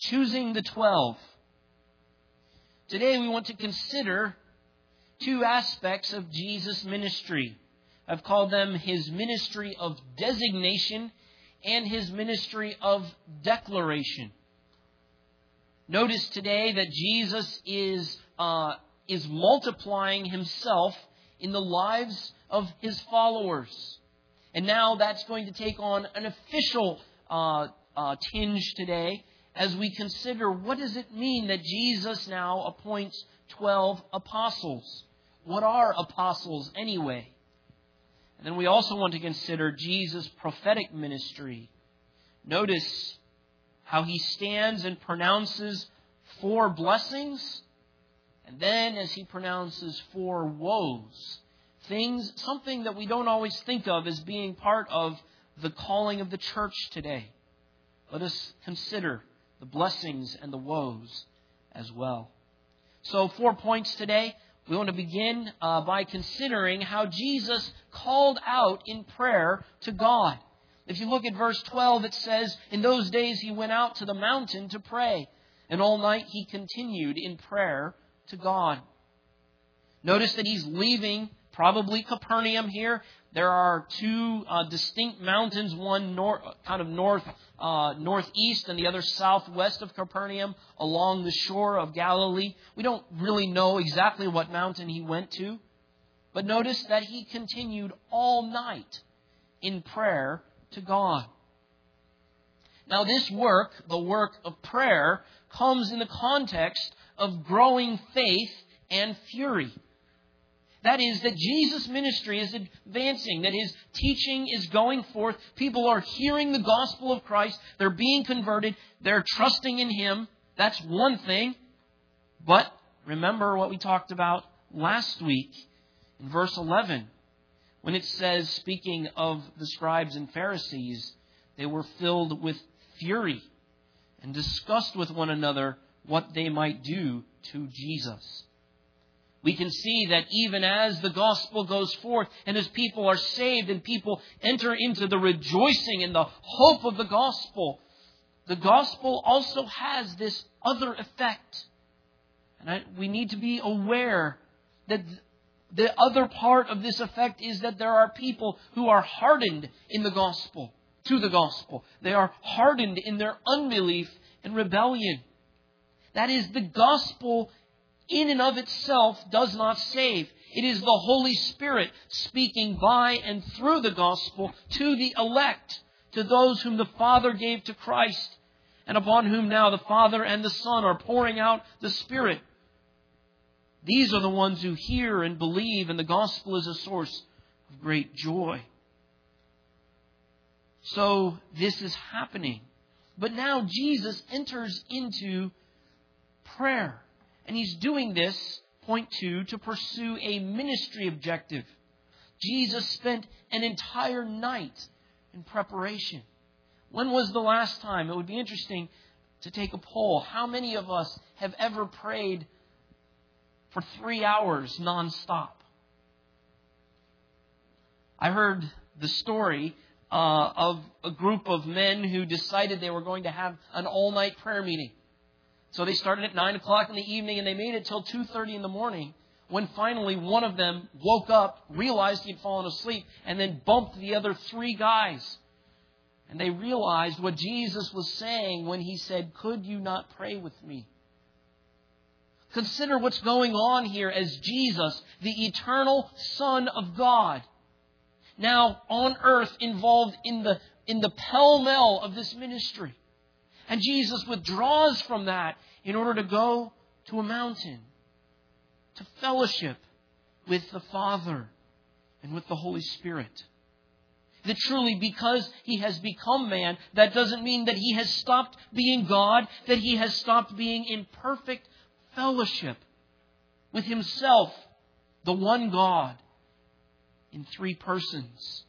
choosing the 12. Today we want to consider two aspects of Jesus' ministry. I've called them His ministry of designation and His ministry of declaration. Notice today that Jesus is multiplying Himself in the lives of His followers. And now that's going to take on an official tinge today as we consider what does it mean that Jesus now appoints 12 apostles. What are apostles anyway? And then we also want to consider Jesus' prophetic ministry. Notice how He stands and pronounces 4 blessings, and then as He pronounces 4 woes. Something that we don't always think of as being part of the calling of the church today. Let us consider the blessings and the woes as well. So 4 points today. We want to begin by considering how Jesus called out in prayer to God. If you look at verse 12, it says, "In those days He went out to the mountain to pray, and all night He continued in prayer to God." Notice that He's leaving probably Capernaum here. There are 2 distinct mountains, one northeast and the other southwest of Capernaum along the shore of Galilee. We don't really know exactly what mountain He went to, but notice that He continued all night in prayer to God. Now this work, the work of prayer, comes in the context of growing faith and fury. That is, that Jesus' ministry is advancing, that His teaching is going forth. People are hearing the gospel of Christ. They're being converted. They're trusting in Him. That's one thing. But remember what we talked about last week in verse 11, when it says, speaking of the scribes and Pharisees, they were filled with fury and discussed with one another what they might do to Jesus. We can see that even as the gospel goes forth and as people are saved and people enter into the rejoicing and the hope of the gospel also has this other effect. And we need to be aware that the other part of this effect is that there are people who are hardened in the gospel, to the gospel. They are hardened in their unbelief and rebellion. That is, the gospel in and of itself does not save. It is the Holy Spirit speaking by and through the gospel to the elect, to those whom the Father gave to Christ, and upon whom now the Father and the Son are pouring out the Spirit. These are the ones who hear and believe, and the gospel is a source of great joy. So this is happening. But now Jesus enters into prayer. And He's doing this, point 2, to pursue a ministry objective. Jesus spent an entire night in preparation. When was the last time? It would be interesting to take a poll. How many of us have ever prayed for 3 hours nonstop? I heard the story of a group of men who decided they were going to have an all-night prayer meeting. So they started at 9 o'clock in the evening and they made it till 2:30 in the morning, when finally one of them woke up, realized he'd fallen asleep, and then bumped the other 3 guys. And they realized what Jesus was saying when He said, "Could you not pray with me?" Consider what's going on here as Jesus, the eternal Son of God, now on earth involved in the pell-mell of this ministry. And Jesus withdraws from that in order to go to a mountain, to fellowship with the Father and with the Holy Spirit. That truly, because He has become man, that doesn't mean that He has stopped being God, that He has stopped being in perfect fellowship with Himself, the one God, in 3 persons.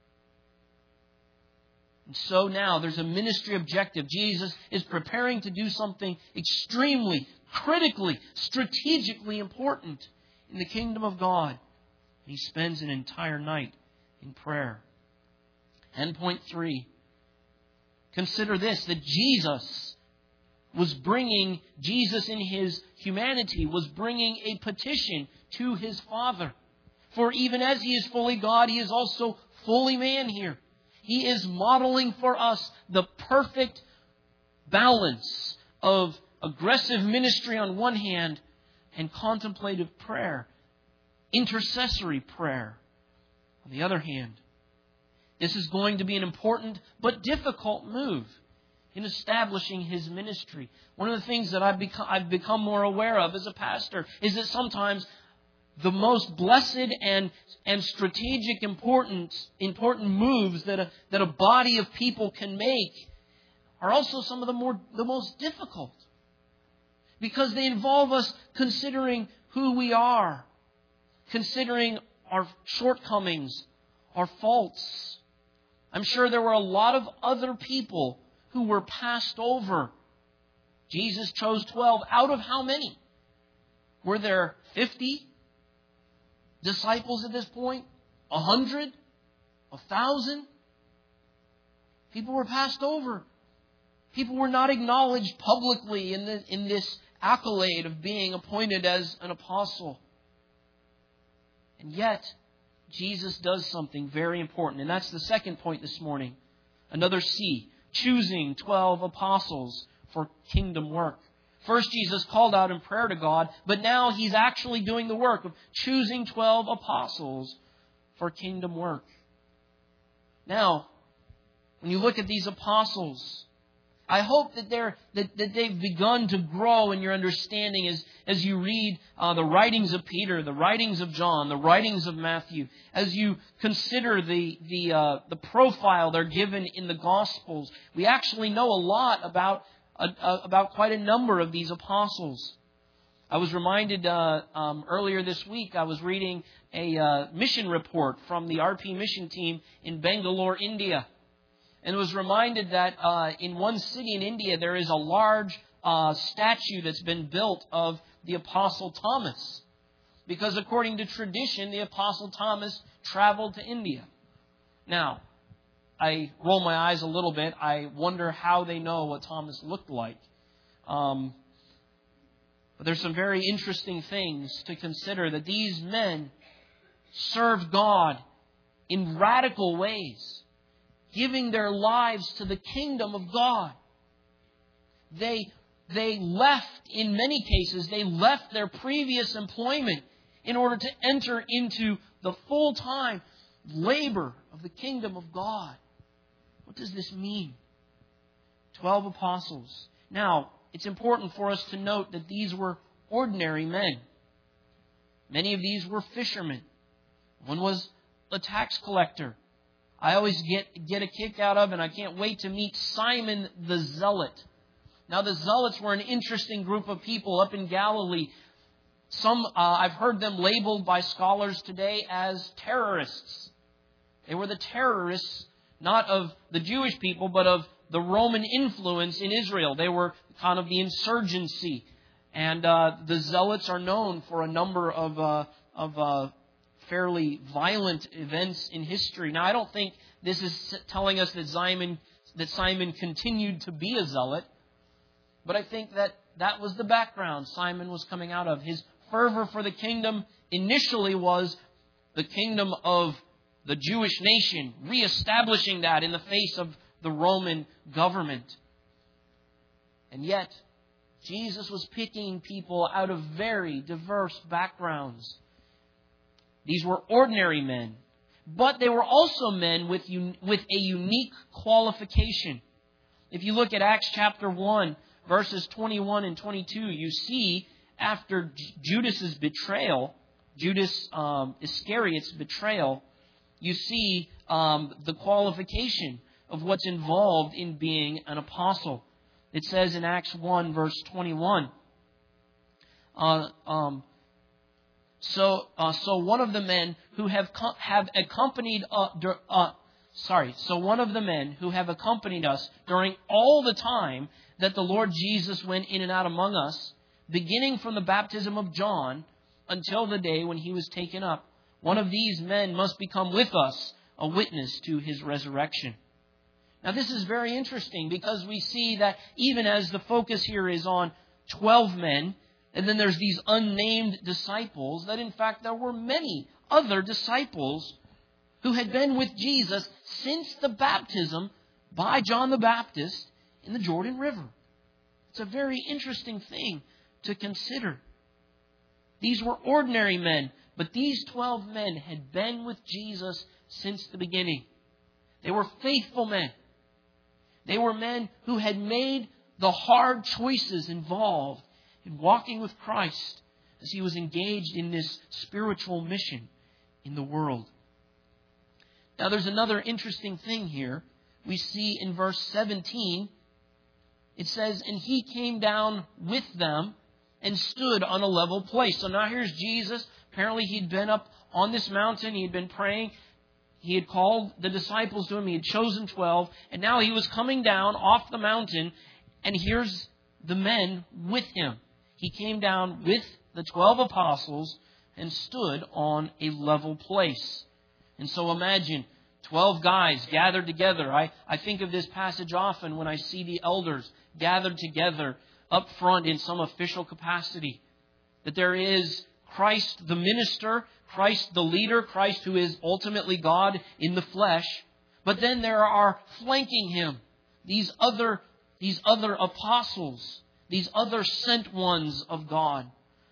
And so now there's a ministry objective. Jesus is preparing to do something extremely, critically, strategically important in the kingdom of God. He spends an entire night in prayer. And point 3, consider this, that Jesus was bringing, Jesus in His humanity was bringing a petition to His Father. For even as He is fully God, He is also fully man here. He is modeling for us the perfect balance of aggressive ministry on one hand and contemplative prayer, intercessory prayer on the other hand. This is going to be an important but difficult move in establishing His ministry. One of the things that I've become more aware of as a pastor is that sometimes the most blessed and strategic important moves that a body of people can make are also some of the most difficult, because they involve us considering who we are, considering our shortcomings, our faults. I'm sure there were a lot of other people who were passed over. Jesus chose 12 out of how many? Were there 50 disciples at this point? 100? 1,000? People were passed over. People were not acknowledged publicly in this accolade of being appointed as an apostle. And yet, Jesus does something very important. And that's the second point this morning. Another C. Choosing 12 apostles for kingdom work. First, Jesus called out in prayer to God, but now He's actually doing the work of choosing 12 apostles for kingdom work. Now, when you look at these apostles, I hope that they've begun to grow in your understanding as you read the writings of Peter, the writings of John, the writings of Matthew, as you consider the profile they're given in the Gospels. We actually know a lot about quite a number of these apostles. I was reminded earlier this week, I was reading a mission report from the RP mission team in Bangalore, India. And was reminded that in one city in India, there is a large statue that's been built of the Apostle Thomas. Because according to tradition, the Apostle Thomas traveled to India. Now, I roll my eyes a little bit. I wonder how they know what Thomas looked like. But there's some very interesting things to consider, that these men served God in radical ways, giving their lives to the kingdom of God. They left, in many cases, they left their previous employment in order to enter into the full-time labor of the kingdom of God. What does this mean? 12 apostles. Now, it's important for us to note that these were ordinary men. Many of these were fishermen. One was a tax collector. I always get a kick out of, and I can't wait to meet Simon the Zealot. Now, the Zealots were an interesting group of people up in Galilee. Some, I've heard them labeled by scholars today as terrorists. They were the terrorists, not of the Jewish people, but of the Roman influence in Israel. They were kind of the insurgency. And the Zealots are known for a number of fairly violent events in history. Now, I don't think this is telling us that Simon continued to be a zealot, but I think that was the background Simon was coming out of. His fervor for the kingdom initially was the kingdom of the Jewish nation, reestablishing that in the face of the Roman government. And yet, Jesus was picking people out of very diverse backgrounds. These were ordinary men, but they were also men with a unique qualification. If you look at Acts chapter 1, verses 21 and 22, you see after Judas's betrayal, Judas Iscariot's betrayal, you see the qualification of what's involved in being an apostle. It says in Acts 1, verse 21, So one of the men who have accompanied us during all the time that the Lord Jesus went in and out among us, beginning from the baptism of John until the day when He was taken up. One of these men must become with us a witness to His resurrection. Now this is very interesting because we see that even as the focus here is on 12 men, and then there's these unnamed disciples, that in fact there were many other disciples who had been with Jesus since the baptism by John the Baptist in the Jordan River. It's a very interesting thing to consider. These were ordinary men, but these 12 men had been with Jesus since the beginning. They were faithful men. They were men who had made the hard choices involved in walking with Christ as He was engaged in this spiritual mission in the world. Now there's another interesting thing here. We see in verse 17, it says, "And He came down with them and stood on a level place." So now here's Jesus. Apparently He'd been up on this mountain. He had been praying. He had called the disciples to Him. He had chosen 12. And now He was coming down off the mountain. And here's the men with Him. He came down with the 12 apostles and stood on a level place. And so imagine 12 guys gathered together. I think of this passage often when I see the elders gathered together up front in some official capacity. That there is Christ the minister, Christ the leader, Christ who is ultimately God in the flesh. But then there are flanking Him these other apostles, these other sent ones of God.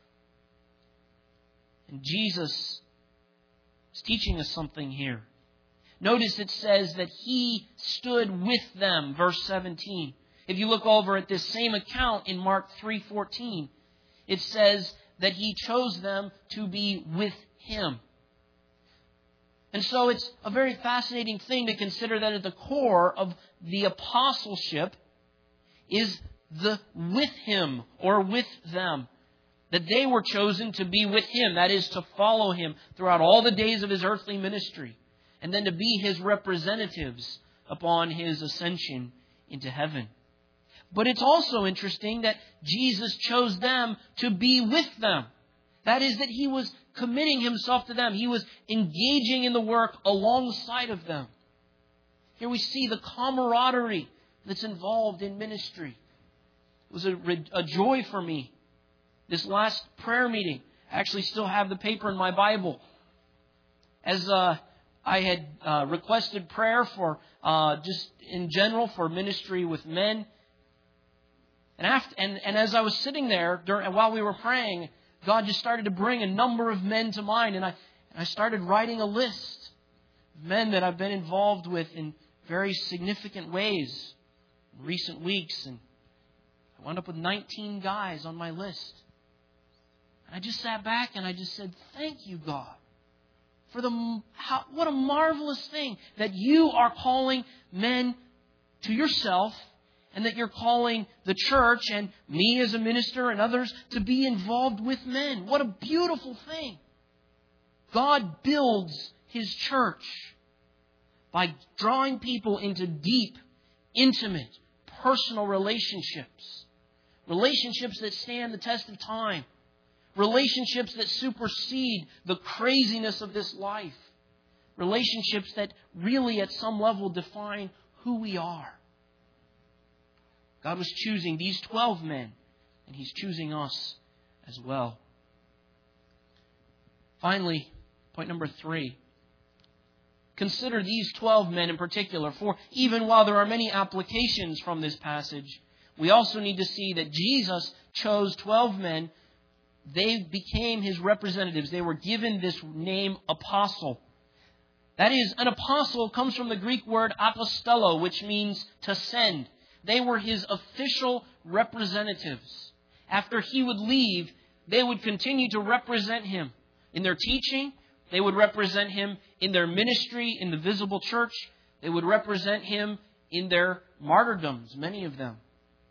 And Jesus is teaching us something here. Notice it says that He stood with them, verse 17. If you look over at this same account in Mark 3:14, it says that He chose them to be with Him. And so it's a very fascinating thing to consider that at the core of the apostleship is the with Him or with them. That they were chosen to be with Him, that is to follow Him throughout all the days of His earthly ministry. And then to be His representatives upon His ascension into heaven. But it's also interesting that Jesus chose them to be with them. That is that He was committing Himself to them. He was engaging in the work alongside of them. Here we see the camaraderie that's involved in ministry. It was a joy for me. This last prayer meeting, I actually still have the paper in my Bible. As I had requested prayer for just in general for ministry with men. And as I was sitting there while we were praying, God just started to bring a number of men to mind. And I started writing a list of men that I've been involved with in very significant ways in recent weeks. And I wound up with 19 guys on my list. And I just sat back and I just said, thank you, God. What a marvelous thing that you are calling men to yourself and that you're calling the church and me as a minister and others to be involved with men. What a beautiful thing. God builds His church by drawing people into deep, intimate, personal relationships. Relationships that stand the test of time. Relationships that supersede the craziness of this life. Relationships that really at some level define who we are. God was choosing these 12 men, and He's choosing us as well. Finally, point number 3. Consider these 12 men in particular, for even while there are many applications from this passage, we also need to see that Jesus chose 12 men. They became His representatives. They were given this name apostle. That is, an apostle comes from the Greek word apostello, which means to send. They were His official representatives. After He would leave, they would continue to represent Him in their teaching. They would represent Him in their ministry in the visible church. They would represent Him in their martyrdoms, many of them.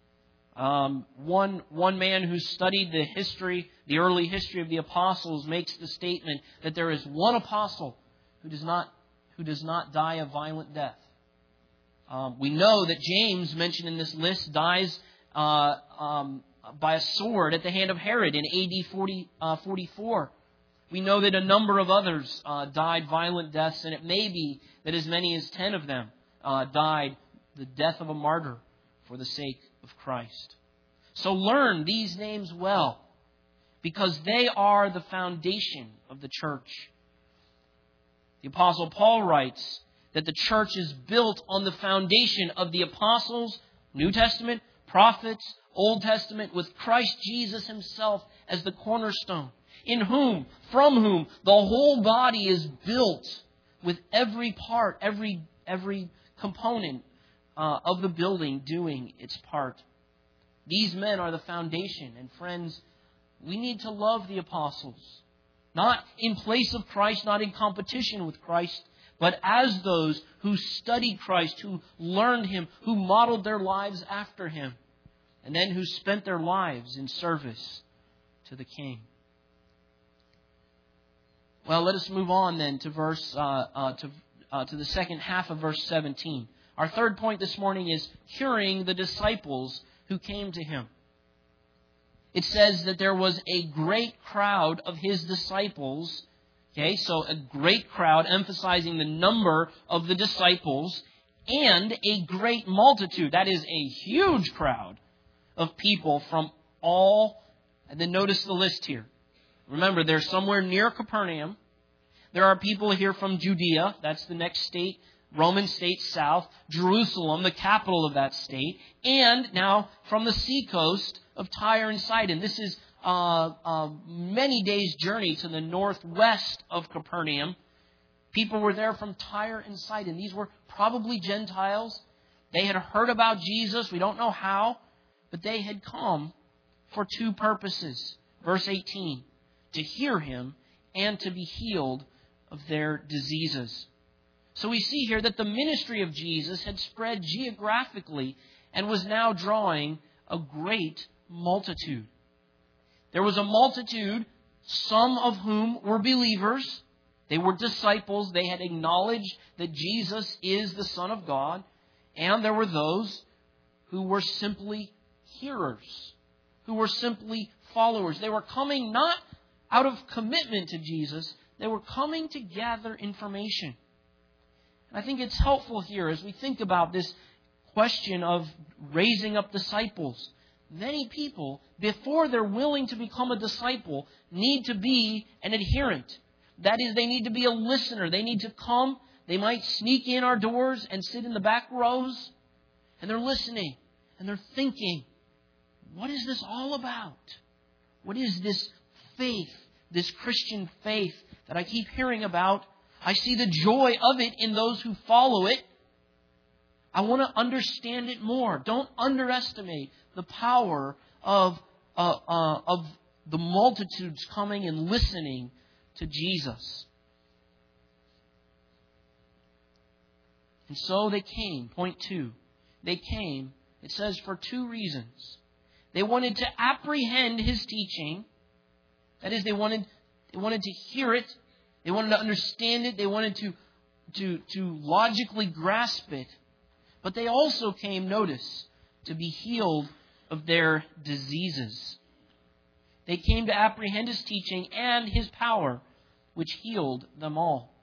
One man who studied the early history of the apostles makes the statement that there is one apostle who does not die a violent death. We know that James, mentioned in this list, dies by a sword at the hand of Herod in AD 44. We know that a number of others died violent deaths, and it may be that as many as 10 of them died the death of a martyr for the sake of Christ. So learn these names well, because they are the foundation of the church. The Apostle Paul writes that the church is built on the foundation of the apostles, New Testament, prophets, Old Testament, with Christ Jesus himself as the cornerstone, from whom the whole body is built, with every part, every component of the building doing its part. These men are the foundation. And friends, we need to love the apostles. Not in place of Christ, not in competition with Christ, but as those who studied Christ, who learned Him, who modeled their lives after Him, and then who spent their lives in service to the King. Well, let us move on then to to the second half of verse 17. Our third point this morning is hearing the disciples who came to Him. It says that there was a great crowd of His disciples. Okay, so a great crowd, emphasizing the number of the disciples, and a great multitude. That is a huge crowd of people from all. And then notice the list here. Remember, they're somewhere near Capernaum. There are people here from Judea. That's the next state, Roman state south. Jerusalem, the capital of that state. And now from the seacoast of Tyre and Sidon. This is many days' journey to the northwest of Capernaum. People were there from Tyre and Sidon. These were probably Gentiles. They had heard about Jesus. We don't know how, but they had come for two purposes. Verse 18, to hear Him and to be healed of their diseases. So we see here that the ministry of Jesus had spread geographically and was now drawing a great multitude. There was a multitude, some of whom were believers. They were disciples. They had acknowledged that Jesus is the Son of God. And there were those who were simply hearers, who were simply followers. They were coming not out of commitment to Jesus. They were coming to gather information. And I think it's helpful here as we think about this question of raising up disciples. Many people, before they're willing to become a disciple, need to be an adherent. That is, they need to be a listener. They need to come. They might sneak in our doors and sit in the back rows. And they're listening. And they're thinking, what is this all about? What is this faith, this Christian faith that I keep hearing about? I see the joy of it in those who follow it. I want to understand it more. Don't underestimate the power of the multitudes coming and listening to Jesus. And so they came. Point 2. They came, it says, for two reasons. They wanted to apprehend His teaching. That is, they wanted to hear it. They wanted to understand it. They wanted to logically grasp it. But they also came, notice, to be healed of their diseases. They came to apprehend His teaching and His power, which healed them all.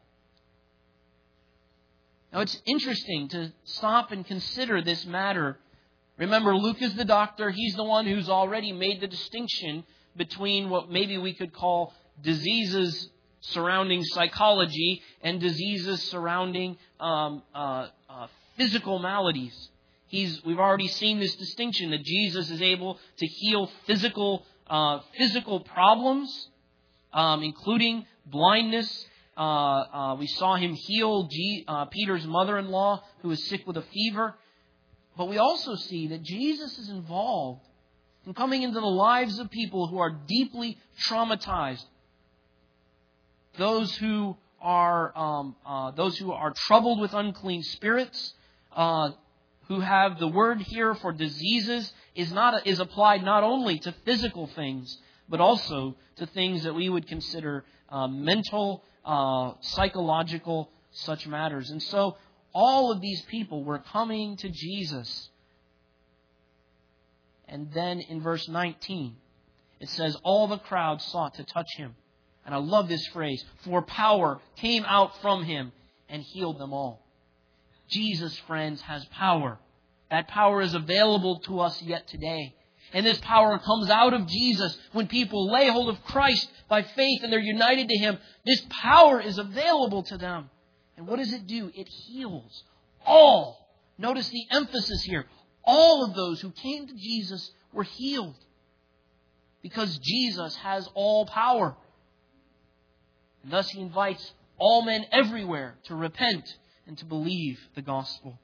Now, it's interesting to stop and consider this matter. Remember, Luke is the doctor. He's the one who's already made the distinction between what maybe we could call diseases surrounding psychology and diseases surrounding physical maladies. We've already seen this distinction that Jesus is able to heal physical problems, including blindness. We saw Him heal Peter's mother-in-law who was sick with a fever. But we also see that Jesus is involved in coming into the lives of people who are deeply traumatized. Those who are troubled with unclean spirits, who have the word here for diseases is applied not only to physical things, but also to things that we would consider mental, psychological, such matters. And so all of these people were coming to Jesus. And then in verse 19, it says, all the crowd sought to touch Him. And I love this phrase, for power came out from Him and healed them all. Jesus, friends, has power. That power is available to us yet today. And this power comes out of Jesus when people lay hold of Christ by faith and they're united to Him. This power is available to them. And what does it do? It heals all. Notice the emphasis here. All of those who came to Jesus were healed because Jesus has all power. And thus He invites all men everywhere to repent and to believe the gospel.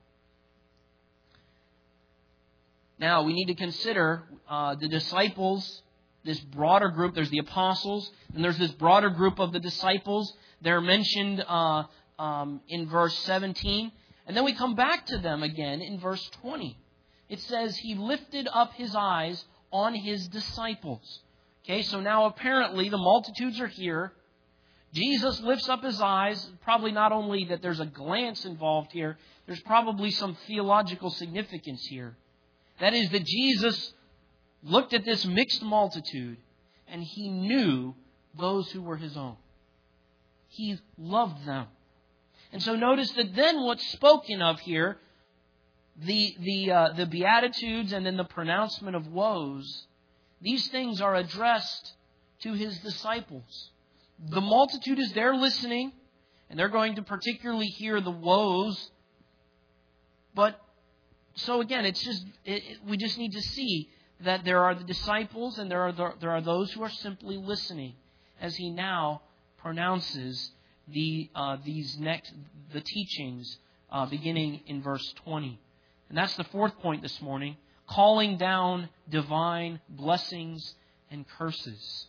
Now, we need to consider the disciples, this broader group. There's the apostles, and there's this broader group of the disciples. They're mentioned in verse 17. And then we come back to them again in verse 20. It says, He lifted up His eyes on His disciples. Okay, so now apparently the multitudes are here. Jesus lifts up His eyes. Probably not only that there's a glance involved here, there's probably some theological significance here. That is that Jesus looked at this mixed multitude and He knew those who were His own. He loved them. And so notice that then what's spoken of here, the Beatitudes and then the pronouncement of woes, these things are addressed to His disciples. The multitude is there listening, and they're going to particularly hear the woes. But so again, we just need to see that there are the disciples and there are those who are simply listening as He now pronounces the teachings beginning in verse 20. And that's the fourth point this morning, calling down divine blessings and curses.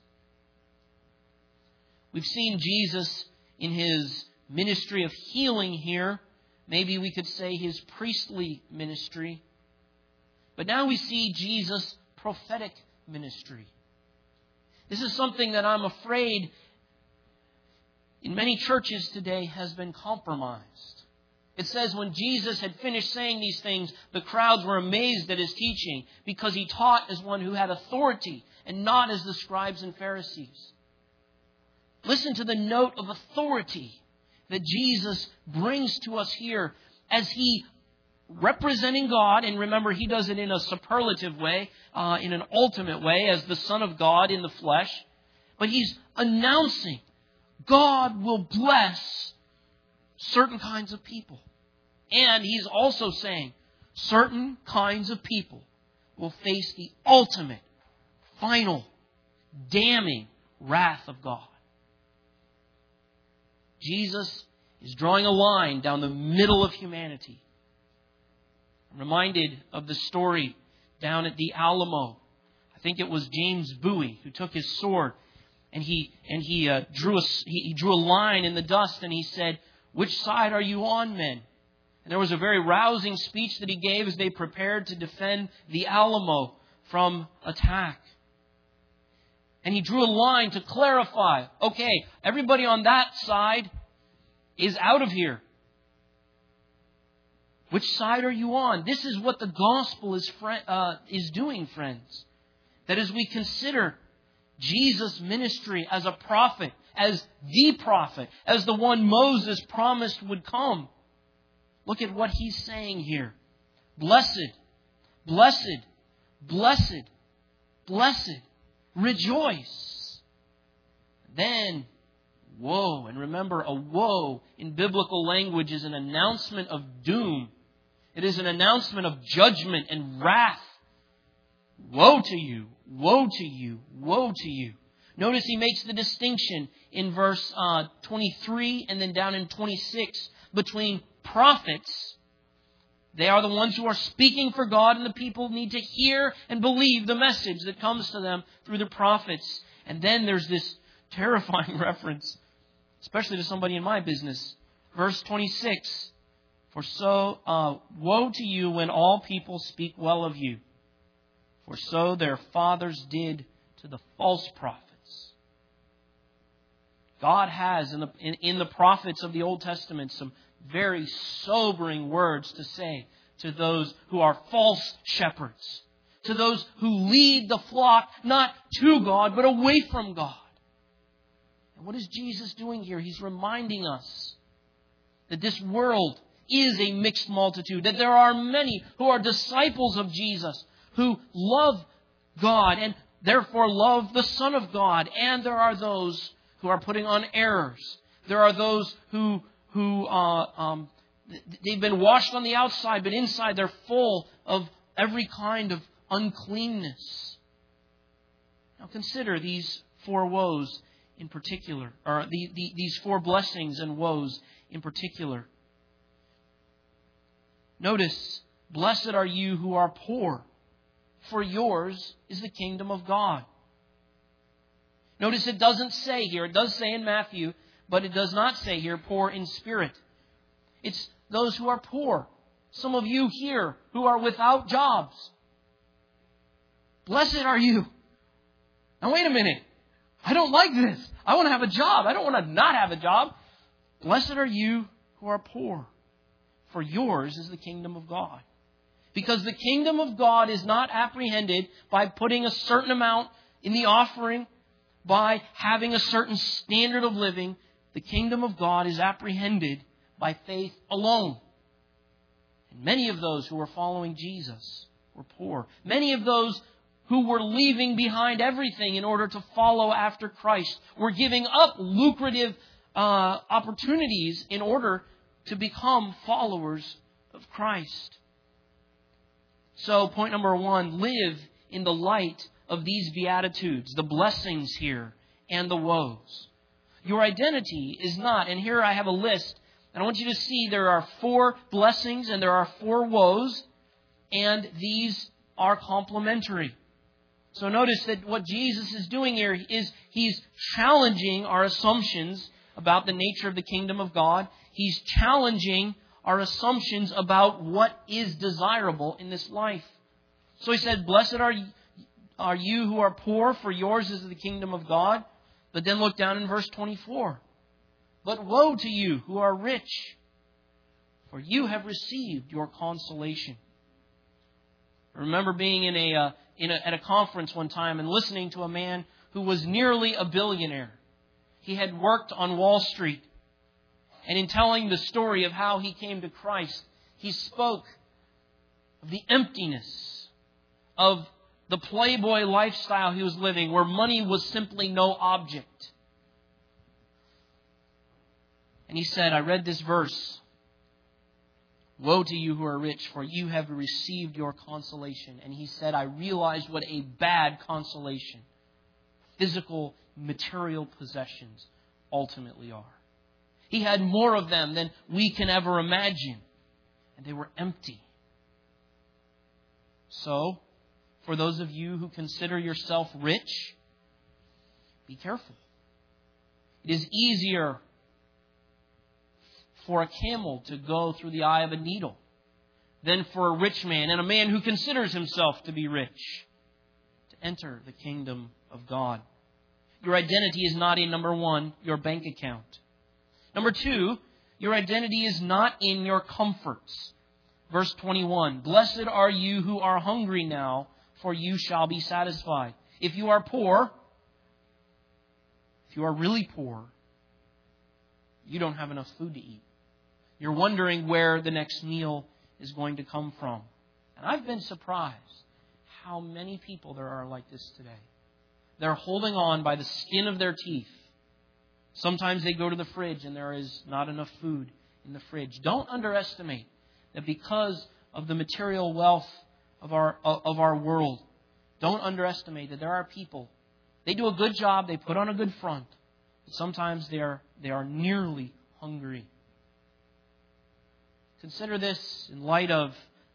We've seen Jesus in His ministry of healing here. Maybe we could say His priestly ministry. But now we see Jesus' prophetic ministry. This is something that I'm afraid in many churches today has been compromised. It says when Jesus had finished saying these things, the crowds were amazed at His teaching because He taught as one who had authority and not as the scribes and Pharisees. Listen to the note of authority that Jesus brings to us here as He, representing God, and remember He does it in a superlative way, in an ultimate way as the Son of God in the flesh, but He's announcing God will bless certain kinds of people. And He's also saying certain kinds of people will face the ultimate, final, damning wrath of God. Jesus is drawing a line down the middle of humanity. I'm reminded of the story down at the Alamo. I think it was James Bowie who took his sword and he drew a line in the dust and he said, "Which side are you on, men?" And there was a very rousing speech that he gave as they prepared to defend the Alamo from attack. And he drew a line to clarify, okay, everybody on that side is out of here. Which side are you on? This is what the gospel is doing, friends. That as we consider Jesus' ministry as a prophet, as the prophet, as the one Moses promised would come, look at what he's saying here. Blessed, blessed, blessed, blessed. Rejoice. Then, woe. And remember, a woe in biblical language is an announcement of doom. It is an announcement of judgment and wrath. Woe to you, woe to you, woe to you. Notice he makes the distinction in verse 23 and then down in 26 between prophets. They are the ones who are speaking for God, and the people need to hear and believe the message that comes to them through the prophets. And then there's this terrifying reference, especially to somebody in my business. Verse 26, woe to you when all people speak well of you, for so their fathers did to the false prophets. God has in the prophets of the Old Testament some very sobering words to say to those who are false shepherds, to those who lead the flock not to God but away from God. And what is Jesus doing here? He's reminding us that this world is a mixed multitude, that there are many who are disciples of Jesus, who love God and therefore love the Son of God. And there are those who are putting on errors. There are those who they've been washed on the outside, but inside they're full of every kind of uncleanness. Now consider these four woes in particular, or these four blessings and woes in particular. Notice, blessed are you who are poor, for yours is the kingdom of God. Notice it doesn't say here, it does say in Matthew, but it does not say here poor in spirit. It's those who are poor. Some of you here who are without jobs. Blessed are you. Now wait a minute. I don't like this. I want to have a job. I don't want to not have a job. Blessed are you who are poor, for yours is the kingdom of God. Because the kingdom of God is not apprehended by putting a certain amount in the offering, by having a certain standard of living. The kingdom of God is apprehended by faith alone. And many of those who were following Jesus were poor. Many of those who were leaving behind everything in order to follow after Christ were giving up lucrative opportunities in order to become followers of Christ. So, point number one, live in the light of these Beatitudes, the blessings here and the woes. Your identity is not, and here I have a list, and I want you to see there are 4 blessings and there are 4 woes, and these are complementary. So notice that what Jesus is doing here is He's challenging our assumptions about the nature of the kingdom of God. He's challenging our assumptions about what is desirable in this life. So He said, blessed are you who are poor, for yours is the kingdom of God. But then look down in verse 24. But woe to you who are rich, for you have received your consolation. I remember being at a conference one time and listening to a man who was nearly a billionaire. He had worked on Wall Street. And in telling the story of how he came to Christ, he spoke of the emptiness of the playboy lifestyle he was living, where money was simply no object. And he said, I read this verse, woe to you who are rich, for you have received your consolation. And he said, I realized what a bad consolation physical, material possessions ultimately are. He had more of them than we can ever imagine. And they were empty. So, for those of you who consider yourself rich, be careful. It is easier for a camel to go through the eye of a needle than for a rich man and a man who considers himself to be rich to enter the kingdom of God. Your identity is not in, number 1, your bank account. Number 2, your identity is not in your comforts. Verse 21, blessed are you who are hungry now, for you shall be satisfied. If you are poor, if you are really poor, you don't have enough food to eat. You're wondering where the next meal is going to come from. And I've been surprised how many people there are like this today. They're holding on by the skin of their teeth. Sometimes they go to the fridge and there is not enough food in the fridge. Don't underestimate that because of the material wealth of our world. Don't underestimate that there are people. They do a good job. They put on a good front. But sometimes they are nearly hungry. Consider this in light of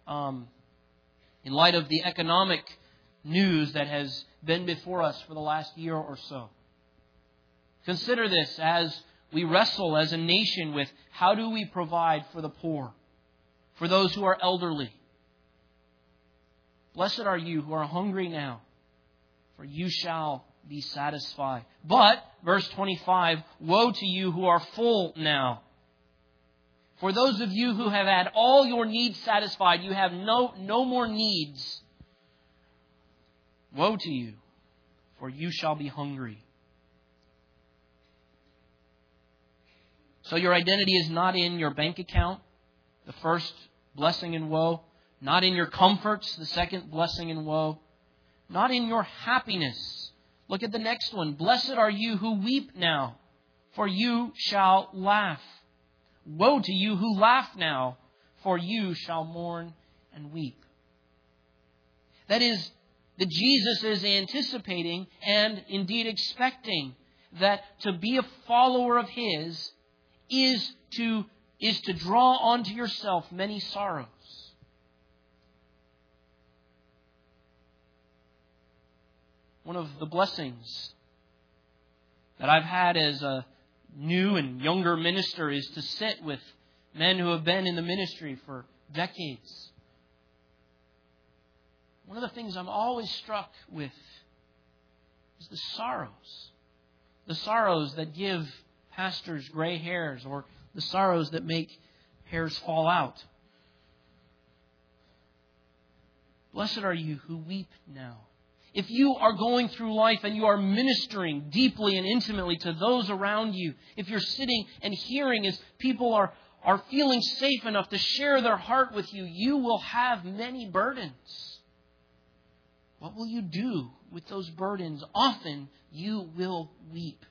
the economic news that has been before us for the last year or so. Consider this as we wrestle as a nation with how do we provide for the poor, for those who are elderly. Blessed are you who are hungry now, for you shall be satisfied. But, verse 25, woe to you who are full now. For those of you who have had all your needs satisfied, you have no more needs. Woe to you, for you shall be hungry. So your identity is not in your bank account. The first blessing and woe. Not in your comforts. The second blessing and woe. Not in your happiness. Look at the next one. Blessed are you who weep now, for you shall laugh. Woe to you who laugh now, for you shall mourn and weep. That is, that Jesus is anticipating and indeed expecting that to be a follower of His is to draw onto yourself many sorrows. One of the blessings that I've had as a new and younger minister is to sit with men who have been in the ministry for decades. One of the things I'm always struck with is the sorrows. The sorrows that give pastors gray hairs, or the sorrows that make hairs fall out. Blessed are you who weep now. If you are going through life and you are ministering deeply and intimately to those around you, if you're sitting and hearing as people are feeling safe enough to share their heart with you, you will have many burdens. What will you do with those burdens? Often you will weep.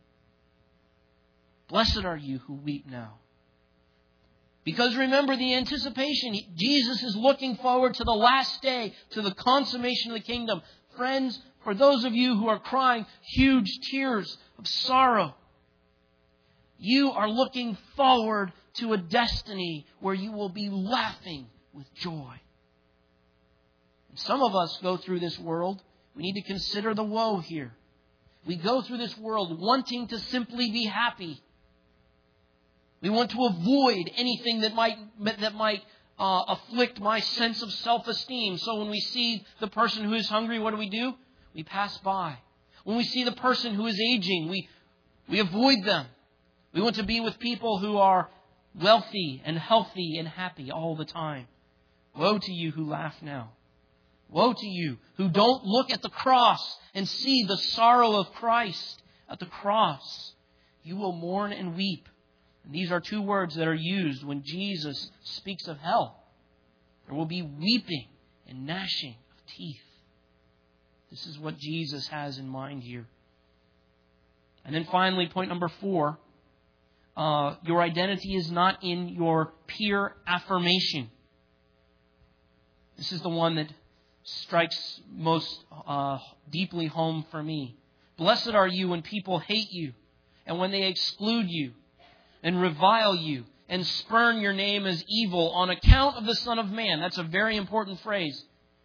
Blessed are you who weep now. Because remember the anticipation. Jesus is looking forward to the last day, to the consummation of the kingdom. Friends, for those of you who are crying huge tears of sorrow, you are looking forward to a destiny where you will be laughing with joy. And some of us go through this world. We need to consider the woe here. We go through this world wanting to simply be happy. We want to avoid anything that might afflict my sense of self-esteem. So when we see the person who is hungry, what do? We pass by. When we see the person who is aging, we avoid them. We want to be with people who are wealthy and healthy and happy all the time. Woe to you who laugh now. Woe to you who don't look at the cross and see the sorrow of Christ at the cross. You will mourn and weep. And these are two words that are used when Jesus speaks of hell. There will be weeping and gnashing of teeth. This is what Jesus has in mind here. And then finally, point number 4. Your identity is not in your peer affirmation. This is the one that strikes most deeply home for me. Blessed are you when people hate you and when they exclude you and revile you and spurn your name as evil on account of the Son of Man. That's a very important phrase.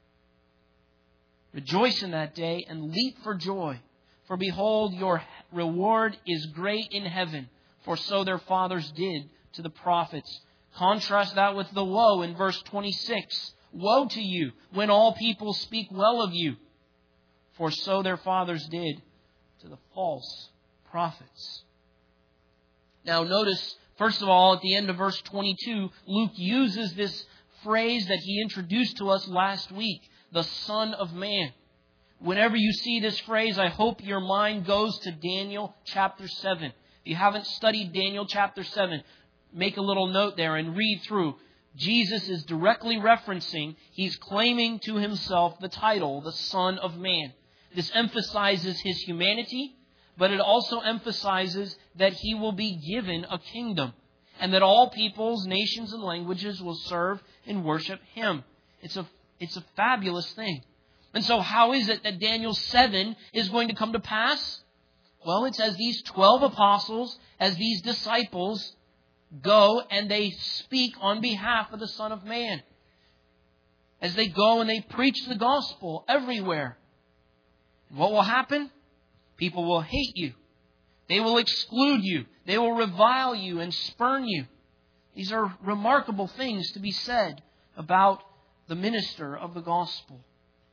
Rejoice in that day and leap for joy. For behold, your reward is great in heaven, for so their fathers did to the prophets. Contrast that with the woe in verse 26. Woe to you when all people speak well of you, for so their fathers did to the false prophets. Now notice, first of all, at the end of verse 22, Luke uses this phrase that he introduced to us last week, the Son of Man. Whenever you see this phrase, I hope your mind goes to Daniel chapter 7. If you haven't studied Daniel chapter 7, make a little note there and read through. Jesus is directly referencing, he's claiming to himself the title, the Son of Man. This emphasizes his humanity, but it also emphasizes that he will be given a kingdom and that all peoples, nations, and languages will serve and worship him. It's a fabulous thing. And so how is it that Daniel 7 is going to come to pass? Well, it's as these 12 apostles, as these disciples go and they speak on behalf of the Son of Man. As they go and they preach the gospel everywhere. What will happen? People will hate you. They will exclude you. They will revile you and spurn you. These are remarkable things to be said about the minister of the gospel.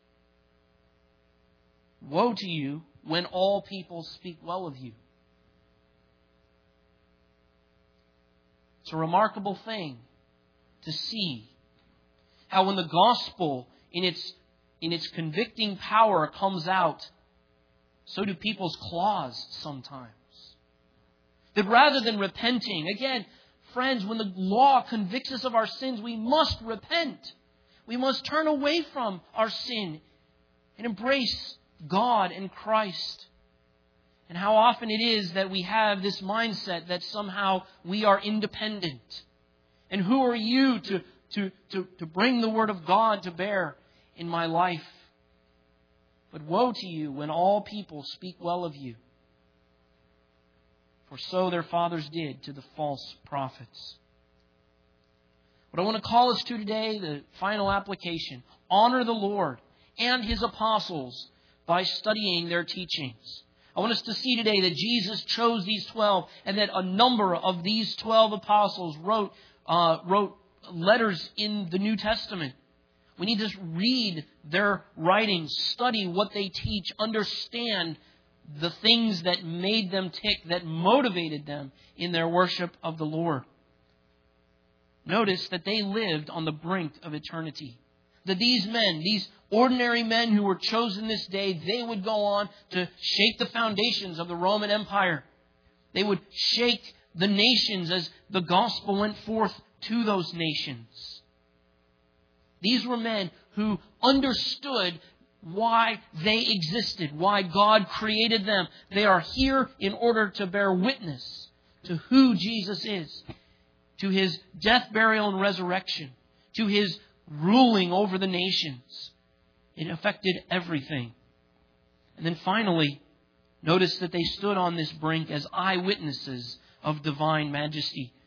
Woe to you when all people speak well of you. It's a remarkable thing to see how when the gospel in its convicting power comes out, so do people's claws sometimes. That rather than repenting, again, Friends, when the law convicts us of our sins, we must repent. We must turn away from our sin and embrace God and Christ. And how often it is that we have this mindset that somehow we are independent. And who are you to bring the Word of God to bear in my life? But woe to you when all people speak well of you. For so their fathers did to the false prophets. What I want to call us to today, the final application, honor the Lord and His apostles by studying their teachings. I want us to see today that Jesus chose these 12 and that a number of these 12 apostles wrote letters in the New Testament. We need to read their writings, study what they teach, understand the things that made them tick, that motivated them in their worship of the Lord. Notice that they lived on the brink of eternity. That these men, these ordinary men who were chosen this day, they would go on to shake the foundations of the Roman Empire. They would shake the nations as the gospel went forth to those nations. These were men who understood why they existed, why God created them. They are here in order to bear witness to who Jesus is, to His death, burial, and resurrection, to His ruling over the nations. It affected everything. And then finally, notice that they stood on this brink as eyewitnesses of divine majesty.